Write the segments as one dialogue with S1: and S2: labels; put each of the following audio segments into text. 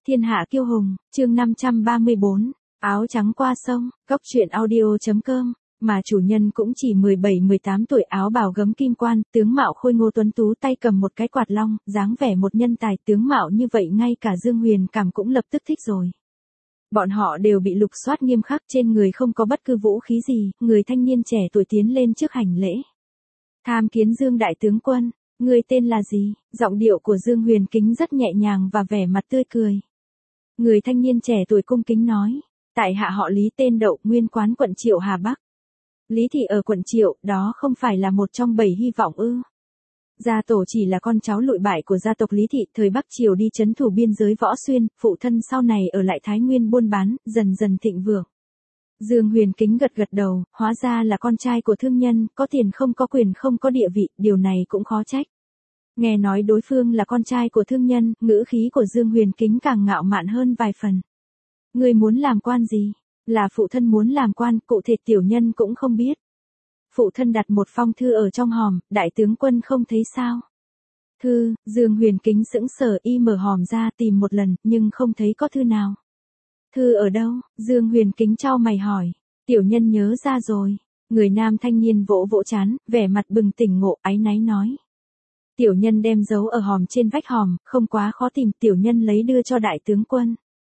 S1: Thiên hạ kiêu hùng, chương 534, áo trắng qua sông, Cốc truyện audio.com, mà chủ nhân cũng chỉ 17-18 tuổi, áo bào gấm kim quan, tướng mạo khôi ngô tuấn tú, tay cầm một cái quạt long, dáng vẻ một nhân tài, tướng mạo như vậy ngay cả Dương Huyền Cảm cũng lập tức thích rồi. Bọn họ đều bị lục soát nghiêm khắc, trên người không có bất cứ vũ khí gì, người thanh niên trẻ tuổi tiến lên trước hành lễ. Tham kiến Dương đại tướng quân, người tên là gì? Giọng điệu của Dương Huyền Kính rất nhẹ nhàng và vẻ mặt tươi cười. Người thanh niên trẻ tuổi cung kính nói, tại hạ họ Lý, tên Đậu, nguyên quán quận Triệu Hà Bắc. Lý thị ở quận Triệu, đó không phải là một trong 7 hy vọng ư? Gia tổ chỉ là con cháu lụi bại của gia tộc Lý thị, thời Bắc Triều đi trấn thủ biên giới Võ Xuyên, phụ thân sau này ở lại Thái Nguyên buôn bán, dần dần thịnh vượng. Dương Huyền Kính gật gật đầu, hóa ra là con trai của thương nhân, có tiền không có quyền không có địa vị, điều này cũng khó trách. Nghe nói đối phương là con trai của thương nhân, ngữ khí của Dương Huyền Kính càng ngạo mạn hơn vài phần. Người muốn làm quan gì? Là phụ thân muốn làm quan, cụ thể tiểu nhân cũng không biết. Phụ thân đặt một phong thư ở trong hòm, đại tướng quân không thấy sao? Thư, Dương Huyền Kính sững sờ, y mở hòm ra tìm một lần, nhưng không thấy có thư nào. Thư ở đâu? Dương Huyền Kính chau mày hỏi. Tiểu nhân nhớ ra rồi. Người nam thanh niên vỗ vỗ trán, vẻ mặt bừng tỉnh ngộ, áy náy nói. Tiểu nhân đem giấu ở hòm trên vách hòm, không quá khó tìm, tiểu nhân lấy đưa cho đại tướng quân.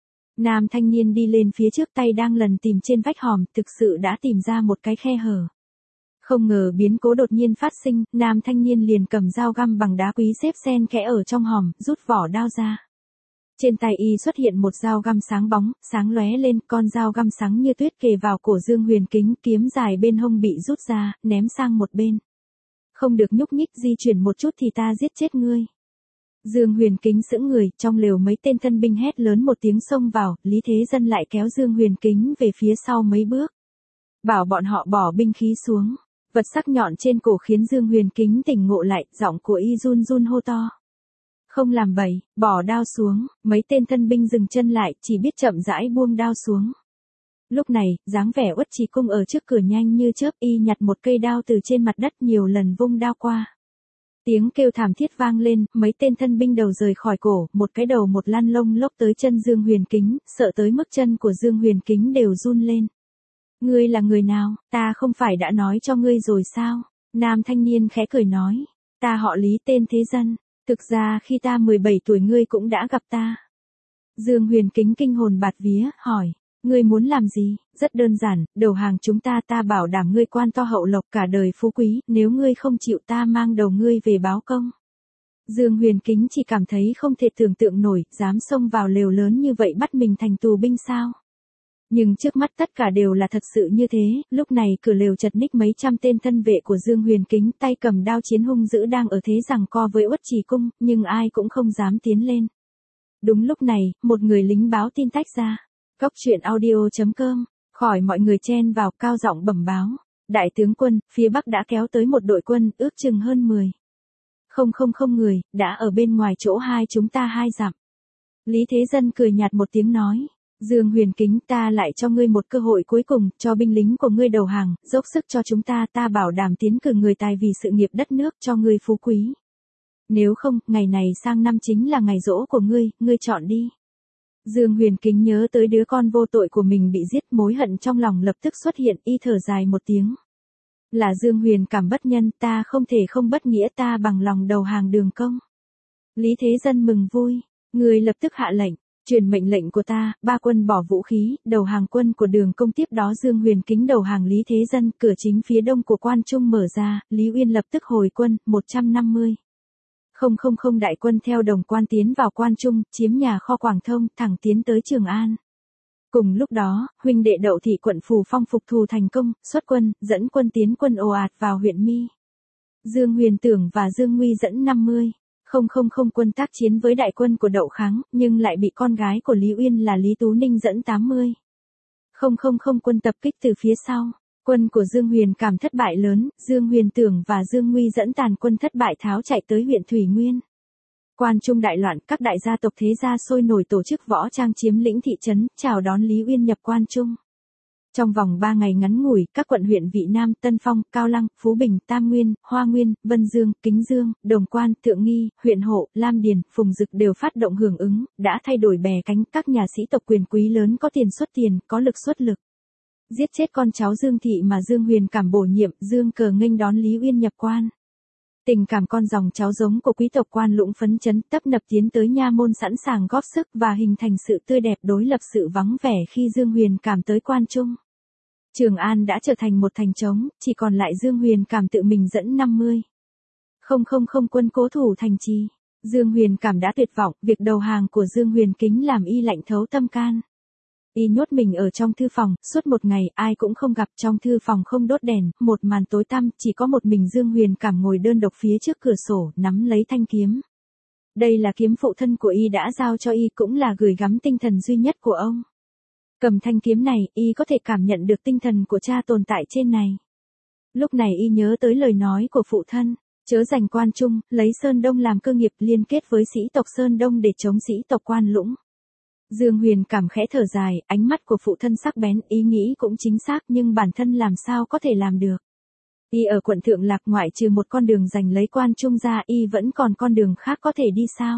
S1: Nam thanh niên đi lên phía trước, tay đang lần tìm trên vách hòm, thực sự đã tìm ra một cái khe hở. Không ngờ biến cố đột nhiên phát sinh, nam thanh niên liền cầm dao găm bằng đá quý xếp xen kẽ ở trong hòm, rút vỏ đao ra. Trên tay y xuất hiện một dao găm sáng bóng, sáng lóe lên, con dao găm sáng như tuyết kề vào cổ Dương Huyền Kính, kiếm dài bên hông bị rút ra, ném sang một bên. Không được nhúc nhích, di chuyển một chút thì ta giết chết ngươi. Dương Huyền Kính sững người, trong lều mấy tên thân binh hét lớn một tiếng xông vào, Lý Thế Dân lại kéo Dương Huyền Kính về phía sau mấy bước. Bảo bọn họ bỏ binh khí xuống, vật sắc nhọn trên cổ khiến Dương Huyền Kính tỉnh ngộ lại, giọng của y run run hô to. Không làm bậy, bỏ đao xuống, mấy tên thân binh dừng chân lại, chỉ biết chậm rãi buông đao xuống. Lúc này, dáng vẻ Uất Trì Cung ở trước cửa nhanh như chớp, y nhặt một cây đao từ trên mặt đất, nhiều lần vung đao qua. Tiếng kêu thảm thiết vang lên, mấy tên thân binh đầu rời khỏi cổ, một cái đầu một lăn lông lốc tới chân Dương Huyền Kính, sợ tới mức chân của Dương Huyền Kính đều run lên. Ngươi là người nào, ta không phải đã nói cho ngươi rồi sao? Nam thanh niên khẽ cười nói, ta họ Lý, tên Thế Dân, thực ra khi ta 17 tuổi ngươi cũng đã gặp ta. Dương Huyền Kính kinh hồn bạt vía, hỏi. Ngươi muốn làm gì? Rất đơn giản, đầu hàng chúng ta, ta bảo đảm ngươi quan to hậu lộc, cả đời phú quý, nếu ngươi không chịu ta mang đầu ngươi về báo công. Dương Huyền Kính chỉ cảm thấy không thể tưởng tượng nổi, dám xông vào lều lớn như vậy bắt mình thành tù binh sao? Nhưng trước mắt tất cả đều là thật sự như thế, lúc này cửa lều chật ních mấy trăm tên thân vệ của Dương Huyền Kính, tay cầm đao chiến hung dữ đang ở thế giằng co với Uất Trì Cung, nhưng ai cũng không dám tiến lên. Đúng lúc này, một người lính báo tin tách ra. Cốc truyện audio.com, khỏi mọi người chen vào, cao giọng bẩm báo. Đại tướng quân, phía Bắc đã kéo tới một đội quân, ước chừng hơn 10. Không người, đã ở bên ngoài chỗ hai chúng ta 2 dặm. Lý Thế Dân cười nhạt một tiếng nói. Dương Huyền Kính, ta lại cho ngươi một cơ hội cuối cùng, cho binh lính của ngươi đầu hàng, dốc sức cho chúng ta, ta bảo đảm tiến cử người tài vì sự nghiệp đất nước, cho ngươi phú quý. Nếu không, ngày này sang năm chính là ngày giỗ của ngươi, ngươi chọn đi. Dương Huyền Kính nhớ tới đứa con vô tội của mình bị giết, mối hận trong lòng lập tức xuất hiện, y thở dài một tiếng. Là Dương Huyền Cảm bất nhân, ta không thể không bất nghĩa, ta bằng lòng đầu hàng Đường Công. Lý Thế Dân mừng vui, người lập tức hạ lệnh, truyền mệnh lệnh của ta, 3 quân bỏ vũ khí, đầu hàng quân của Đường Công. Tiếp đó Dương Huyền Kính đầu hàng Lý Thế Dân, cửa chính phía đông của Quan Trung mở ra, Lý Uyên lập tức hồi quân, 150. Không đại quân theo Đồng Quan tiến vào Quan Trung, chiếm nhà kho Quảng Thông, thẳng tiến tới Trường An. Cùng lúc đó, huynh đệ Đậu thị quận Phù Phong phục thù thành công, xuất quân, dẫn quân tiến quân ồ ạt vào huyện Mi. Dương Huyền Tưởng và Dương Nguy dẫn 50. Quân tác chiến với đại quân của Đậu Kháng, nhưng lại bị con gái của Lý Uyên là Lý Tú Ninh dẫn 80. Quân tập kích từ phía sau. Quân của Dương Huyền Cảm thất bại lớn, Dương Huyền Tưởng và Dương Nguy dẫn tàn quân thất bại tháo chạy tới huyện Thủy Nguyên. Quan Trung đại loạn, các đại gia tộc thế gia sôi nổi tổ chức võ trang chiếm lĩnh thị trấn, chào đón Lý Uyên nhập Quan Trung. Trong vòng 3 ngày ngắn ngủi, các quận huyện Vị Nam, Tân Phong, Cao Lăng, Phú Bình, Tam Nguyên, Hoa Nguyên, Vân Dương, Kính Dương, Đồng Quan, Thượng Nghi, huyện Hộ, Lam Điền, Phùng Dực đều phát động hưởng ứng, đã thay đổi bè cánh, các nhà sĩ tộc quyền quý lớn có tiền xuất tiền, có lực xuất lực. Giết chết con cháu Dương Thị mà Dương Huyền Cảm bổ nhiệm, Dương Cờ nghênh đón Lý Uyên nhập quan. Tình cảm con dòng cháu giống của quý tộc Quan Lũng phấn chấn tấp nập tiến tới nha môn sẵn sàng góp sức và hình thành sự tươi đẹp đối lập sự vắng vẻ khi Dương Huyền Cảm tới quan trung. Trường An đã trở thành một thành trống, chỉ còn lại Dương Huyền Cảm tự mình dẫn 50,000 quân cố thủ thành trì. Dương Huyền Cảm đã tuyệt vọng, việc đầu hàng của Dương Huyền Kính làm y lạnh thấu tâm can. Y nhốt mình ở trong thư phòng, suốt một ngày ai cũng không gặp, trong thư phòng không đốt đèn, một màn tối tăm, chỉ có một mình Dương Huyền Cảm ngồi đơn độc phía trước cửa sổ, nắm lấy thanh kiếm. Đây là kiếm phụ thân của y đã giao cho y, cũng là gửi gắm tinh thần duy nhất của ông. Cầm thanh kiếm này, y có thể cảm nhận được tinh thần của cha tồn tại trên này. Lúc này y nhớ tới lời nói của phụ thân, chớ giành quan trung, lấy Sơn Đông làm cơ nghiệp, liên kết với sĩ tộc Sơn Đông để chống sĩ tộc Quan Lũng. Dương Huyền Cảm khẽ thở dài, ánh mắt của phụ thân sắc bén, ý nghĩ cũng chính xác nhưng bản thân làm sao có thể làm được. Y ở quận Thượng Lạc ngoại trừ một con đường giành lấy quan trung ra, y vẫn còn con đường khác có thể đi sao?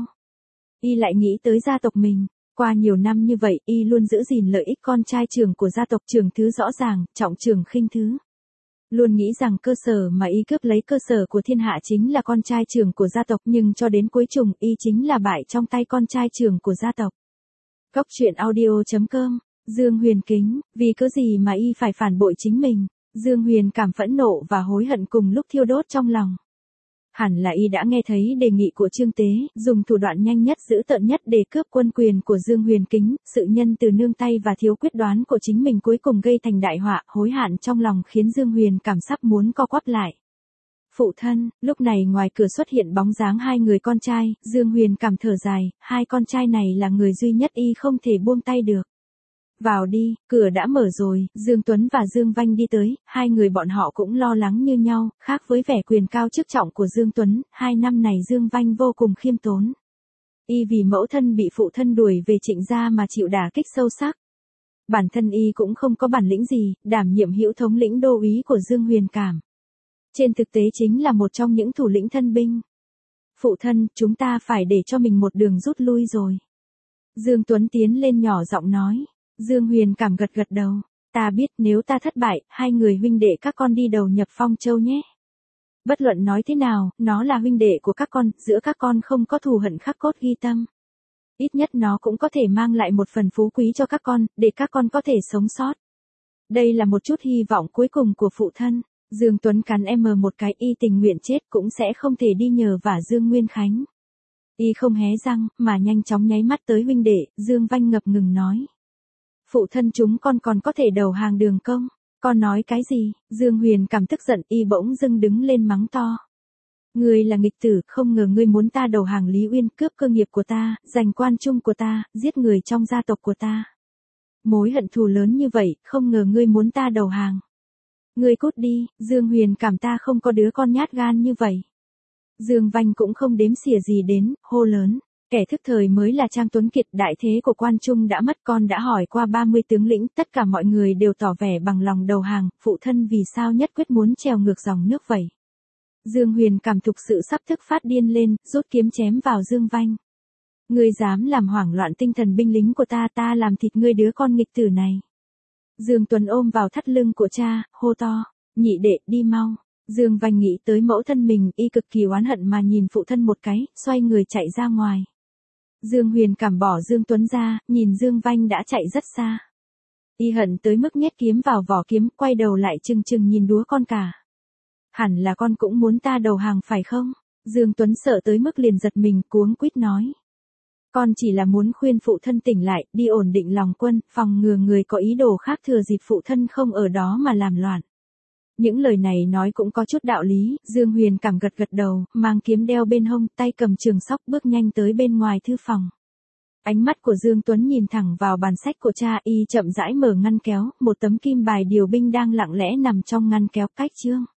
S1: Y lại nghĩ tới gia tộc mình. Qua nhiều năm như vậy, y luôn giữ gìn lợi ích con trai trưởng của gia tộc, Trường Thứ rõ ràng, trọng Trường Khinh Thứ. Luôn nghĩ rằng cơ sở mà y cướp lấy cơ sở của thiên hạ chính là con trai trưởng của gia tộc, nhưng cho đến cuối cùng y chính là bại trong tay con trai trưởng của gia tộc. Cốc truyện audio.com, Dương Huyền Kính, vì cớ gì mà y phải phản bội chính mình? Dương Huyền Cảm phẫn nộ và hối hận cùng lúc thiêu đốt trong lòng. Hẳn là y đã nghe thấy đề nghị của Trương Tế, dùng thủ đoạn nhanh nhất dữ tợn nhất để cướp quân quyền của Dương Huyền Kính, sự nhân từ nương tay và thiếu quyết đoán của chính mình cuối cùng gây thành đại họa, hối hận trong lòng khiến Dương Huyền Cảm sắp muốn co quắp lại. Phụ thân, lúc này ngoài cửa xuất hiện bóng dáng hai người con trai, Dương Huyền Cảm thở dài, hai con trai này là người duy nhất y không thể buông tay được. Vào đi, cửa đã mở rồi, Dương Tuấn và Dương Vanh đi tới, hai người bọn họ cũng lo lắng như nhau, khác với vẻ quyền cao chức trọng của Dương Tuấn, 2 năm này Dương Vanh vô cùng khiêm tốn. Y vì mẫu thân bị phụ thân đuổi về Trịnh gia mà chịu đả kích sâu sắc. Bản thân y cũng không có bản lĩnh gì, đảm nhiệm hữu thống lĩnh đô úy của Dương Huyền Cảm. Trên thực tế chính là một trong những thủ lĩnh thân binh. Phụ thân, chúng ta phải để cho mình một đường rút lui rồi. Dương Tuấn tiến lên nhỏ giọng nói. Dương Huyền Cảm gật gật đầu. Ta biết nếu ta thất bại, hai người huynh đệ các con đi đầu nhập Phong Châu nhé. Bất luận nói thế nào, nó là huynh đệ của các con, giữa các con không có thù hận khắc cốt ghi tâm. Ít nhất nó cũng có thể mang lại một phần phú quý cho các con, để các con có thể sống sót. Đây là một chút hy vọng cuối cùng của phụ thân. Dương Tuấn cắn một cái, y tình nguyện chết cũng sẽ không thể đi nhờ vả Dương Nguyên Khánh. Y không hé răng, mà nhanh chóng nháy mắt tới huynh đệ, Dương Vanh ngập ngừng nói. Phụ thân chúng con còn có thể đầu hàng Đường Công. Con nói cái gì? Dương Huyền Cảm tức giận, y bỗng dưng đứng lên mắng to. Ngươi là nghịch tử, không ngờ ngươi muốn ta đầu hàng Lý Uyên, cướp cơ nghiệp của ta, giành quan trung của ta, giết người trong gia tộc của ta. Mối hận thù lớn như vậy, không ngờ ngươi muốn ta đầu hàng. Ngươi cút đi, Dương Huyền Cảm, ta không có đứa con nhát gan như vậy. Dương Vanh cũng không đếm xỉa gì đến, hô lớn. Kẻ thức thời mới là Trang Tuấn Kiệt, đại thế của quan trung đã mất, con đã hỏi qua 30 tướng lĩnh, tất cả mọi người đều tỏ vẻ bằng lòng đầu hàng, phụ thân vì sao nhất quyết muốn trèo ngược dòng nước vậy? Dương Huyền Cảm thực sự sắp tức phát điên lên, rút kiếm chém vào Dương Vanh. Ngươi dám làm hoảng loạn tinh thần binh lính của ta, ta làm thịt ngươi đứa con nghịch tử này. Dương Tuấn ôm vào thắt lưng của cha, hô to, nhị đệ, đi mau. Dương Vanh nghĩ tới mẫu thân mình, y cực kỳ oán hận mà nhìn phụ thân một cái, xoay người chạy ra ngoài. Dương Huyền Cảm bỏ Dương Tuấn ra, nhìn Dương Vanh đã chạy rất xa. Y hận tới mức nhét kiếm vào vỏ kiếm, quay đầu lại trừng trừng nhìn đứa con cả. Hẳn là con cũng muốn ta đầu hàng phải không? Dương Tuấn sợ tới mức liền giật mình, cuống quýt nói. Con chỉ là muốn khuyên phụ thân tỉnh lại, đi ổn định lòng quân, phòng ngừa người có ý đồ khác thừa dịp phụ thân không ở đó mà làm loạn. Những lời này nói cũng có chút đạo lý, Dương Huyền Cảm gật gật đầu, mang kiếm đeo bên hông, tay cầm trường sóc bước nhanh tới bên ngoài thư phòng. Ánh mắt của Dương Tuấn nhìn thẳng vào bàn sách của cha, y chậm rãi mở ngăn kéo, một tấm kim bài điều binh đang lặng lẽ nằm trong ngăn kéo, cách chương.